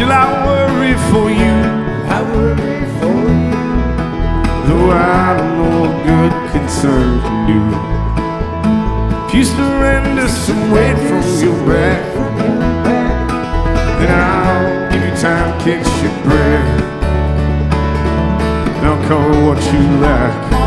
Still I worry for you, I worry for you. though I don't know what good concern can do. If you surrender some weight from your back, then I'll give you time to catch your breath, and I'll cover what you lack.